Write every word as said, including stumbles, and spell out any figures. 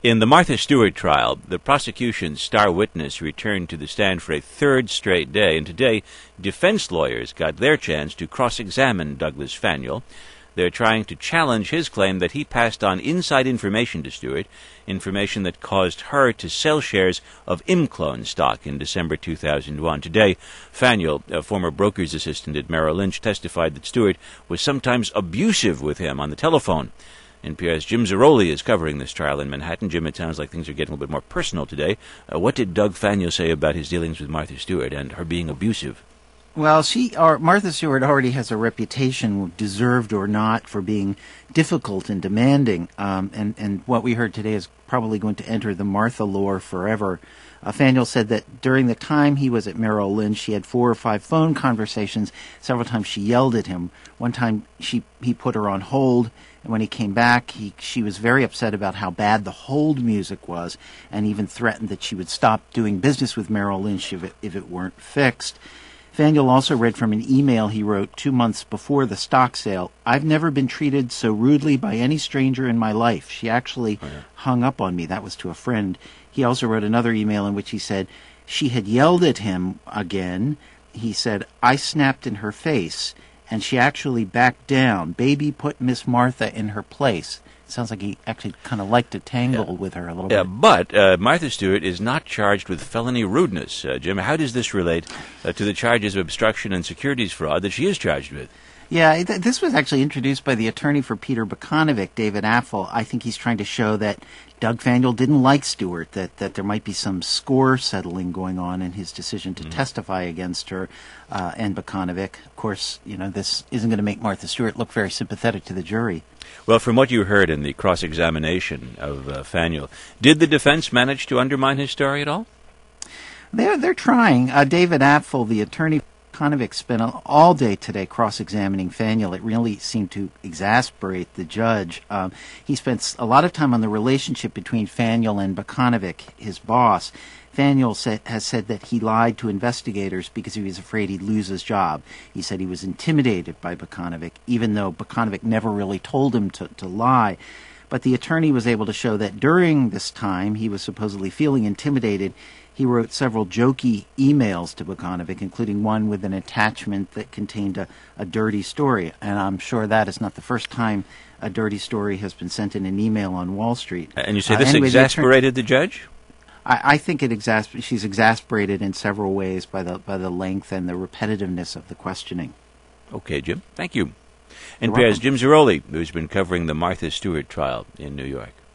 In the Martha Stewart trial, the prosecution's star witness returned to the stand for a third straight day, and today defense lawyers got their chance to cross-examine Douglas Faneuil. They're trying to challenge his claim that he passed on inside information to Stewart, information that caused her to sell shares of ImClone stock in December two thousand one. Today, Faneuil, a former broker's assistant at Merrill Lynch, testified that Stewart was sometimes abusive with him on the telephone. N P R's Jim Zarroli is covering this trial in Manhattan. Jim, it sounds like things are getting a little bit more personal today. Uh, what did Doug Faneuil say about his dealings with Martha Stewart and her being abusive? Well, she, or Martha Stewart already has a reputation, deserved or not, for being difficult and demanding. Um, and, and what we heard today is probably going to enter the Martha lore forever. Uh, Faneuil said that during the time he was at Merrill Lynch, she had four or five phone conversations. Several times she yelled at him. One time she he put her on hold, and when he came back, he, she was very upset about how bad the hold music was, and even threatened that she would stop doing business with Merrill Lynch if it, if it weren't fixed. Faneuil also read from an email he wrote two months before the stock sale. "I've never been treated so rudely by any stranger in my life. She actually oh, yeah. hung up on me." That was to a friend. He also wrote another email in which he said she had yelled at him again. He said, "I snapped in her face, and she actually backed down. Baby put Miss Martha in her place." It sounds like he actually kind of liked to tangle yeah. with her a little yeah, bit. But uh, Martha Stewart is not charged with felony rudeness. Uh, Jim, how does this relate uh, to the charges of obstruction and securities fraud that she is charged with? Yeah, th- this was actually introduced by the attorney for Peter Bukanovic, David Affel. I think he's trying to show that Doug Faneuil didn't like Stewart, that, that there might be some score settling going on in his decision to mm-hmm. testify against her uh, and Bukanovic. Of course, you know, this isn't going to make Martha Stewart look very sympathetic to the jury. Well, from what you heard in the cross-examination of uh, Faneuil, did the defense manage to undermine his story at all? They're, they're trying. Uh, David Affel, the attorney Bukanovic, spent all day today cross-examining Faneuil. It really seemed to exasperate the judge. Um, he spent a lot of time on the relationship between Faneuil and Bukanovic, his boss. Faneuil said, has said that he lied to investigators because he was afraid he'd lose his job. He said he was intimidated by Bukanovic, even though Bukanovic never really told him to, to lie. But the attorney was able to show that during this time he was supposedly feeling intimidated. He wrote several jokey emails to Bukanovic, including one with an attachment that contained a, a dirty story. And I'm sure that is not the first time a dirty story has been sent in an email on Wall Street. And you say this uh, anyway, exasperated the, attorney, the judge? I, I think it exasper- she's exasperated in several ways by the by the length and the repetitiveness of the questioning. Okay, Jim. Thank you. N P R's Jim Zarroli, who's been covering the Martha Stewart trial in New York.